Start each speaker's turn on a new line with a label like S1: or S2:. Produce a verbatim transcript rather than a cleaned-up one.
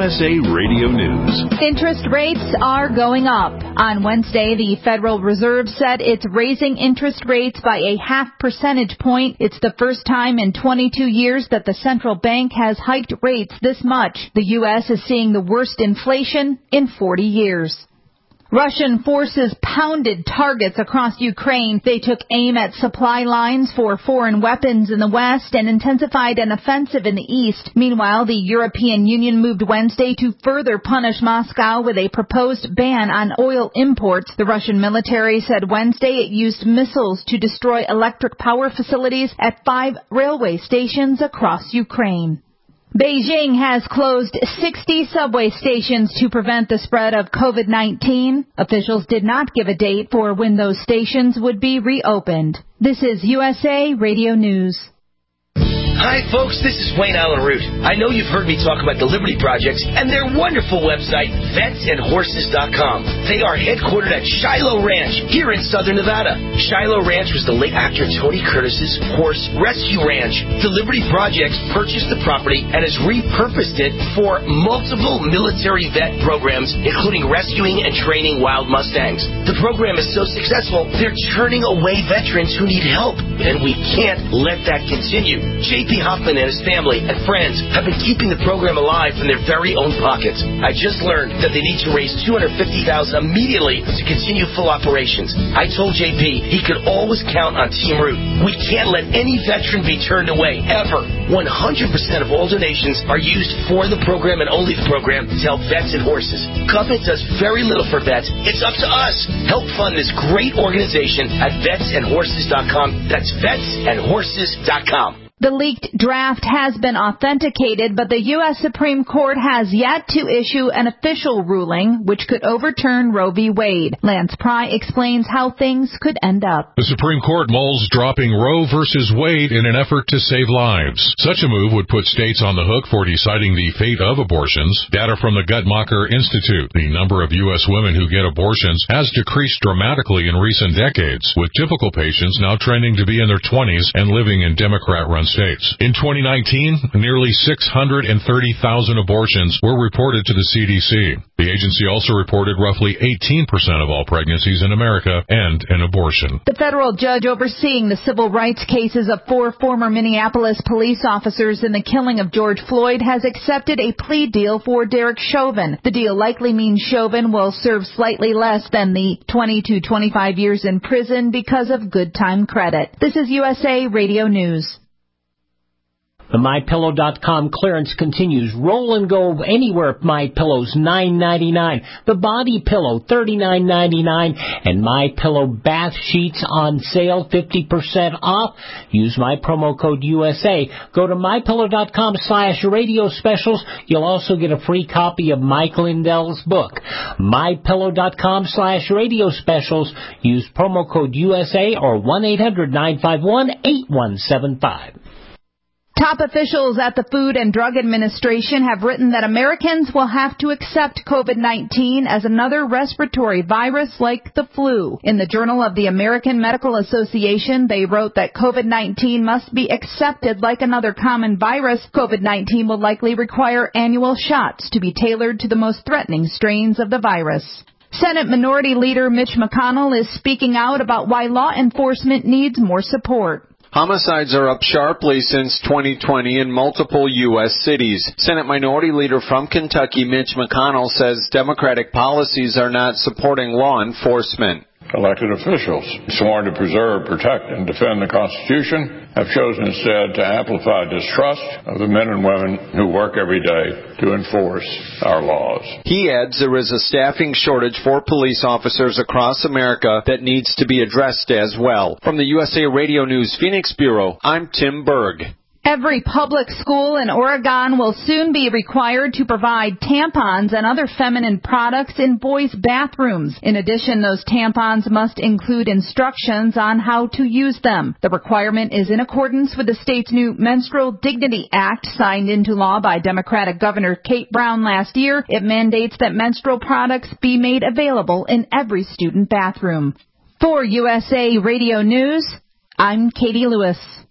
S1: S A Radio News.
S2: Interest rates are going up. On Wednesday, the Federal Reserve said it's raising interest rates by a half percentage point. It's the first time in twenty-two years that the central bank has hiked rates this much. The U S is seeing the worst inflation in forty years. Russian forces pounded targets across Ukraine. They took aim at supply lines for foreign weapons in the west and intensified an offensive in the east. Meanwhile, the European Union moved Wednesday to further punish Moscow with a proposed ban on oil imports. The Russian military said Wednesday it used missiles to destroy electric power facilities at five railway stations across Ukraine. Beijing has closed sixty subway stations to prevent the spread of COVID nineteen. Officials did not give a date for when those stations would be reopened. This is U S A Radio News.
S3: Hi, folks. This is Wayne Allen Root. I know you've heard me talk about the Liberty Projects and their wonderful website, vets and horses dot com. They are headquartered at Shiloh Ranch here in southern Nevada. Shiloh Ranch was the late actor Tony Curtis's horse rescue ranch. The Liberty Projects purchased the property and has repurposed it for multiple military vet programs, including rescuing and training wild Mustangs. The program is so successful, they're turning away veterans who need help, and we can't let that continue. J P Hoffman and his family and friends have been keeping the program alive from their very own pockets. I just learned that they need to raise two hundred fifty thousand dollars immediately to continue full operations. I told J P he could always count on Team Root. We can't let any veteran be turned away, ever. one hundred percent of all donations are used for the program and only the program to help vets and horses. Government does very little for vets. It's up to us. Help fund this great organization at vets and horses dot com. That's vets and horses dot com.
S2: The leaked draft has been authenticated, but the U S Supreme Court has yet to issue an official ruling which could overturn Roe v. Wade. Lance Pry explains how things could end up.
S4: The Supreme Court mulls dropping Roe versus Wade in an effort to save lives. Such a move would put states on the hook for deciding the fate of abortions. Data from the Guttmacher Institute. The number of U S women who get abortions has decreased dramatically in recent decades, with typical patients now trending to be in their twenties and living in Democrat-run states. In twenty nineteen, nearly six hundred thirty thousand abortions were reported to the C D C. The agency also reported roughly eighteen percent of all pregnancies in America end in abortion.
S2: The federal judge overseeing the civil rights cases of four former Minneapolis police officers in the killing of George Floyd has accepted a plea deal for Derek Chauvin. The deal likely means Chauvin will serve slightly less than the twenty to twenty-five years in prison because of good time credit. This is U S A Radio News.
S5: The My Pillow dot com clearance continues. Roll and go anywhere at MyPillow's nine ninety-nine. The Body Pillow thirty-nine ninety-nine, and MyPillow bath sheets on sale fifty percent off. Use my promo code U S A. Go to My Pillow dot com slash radio specials. You'll also get a free copy of Mike Lindell's book. My Pillow dot com slash radio specials. Use promo code U S A or one eight hundred nine five one eight one seven five.
S2: Top officials at the Food and Drug Administration have written that Americans will have to accept COVID nineteen as another respiratory virus like the flu. In the Journal of the American Medical Association, they wrote that COVID nineteen must be accepted like another common virus. COVID nineteen will likely require annual shots to be tailored to the most threatening strains of the virus. Senate Minority Leader Mitch McConnell is speaking out about why law enforcement needs more support.
S6: Homicides are up sharply since twenty twenty in multiple U S cities. Senate Minority Leader from Kentucky, Mitch McConnell, says Democratic policies are not supporting law enforcement.
S7: Elected officials sworn to preserve, protect, and defend the Constitution have chosen instead to amplify distrust of the men and women who work every day to enforce our laws.
S6: He adds there is a staffing shortage for police officers across America that needs to be addressed as well. From the U S A Radio News Phoenix Bureau, I'm Tim Berg.
S2: Every public school in Oregon will soon be required to provide tampons and other feminine products in boys' bathrooms. In addition, those tampons must include instructions on how to use them. The requirement is in accordance with the state's new Menstrual Dignity Act, signed into law by Democratic Governor Kate Brown last year. It mandates that menstrual products be made available in every student bathroom. For U S A Radio News, I'm Katie Lewis.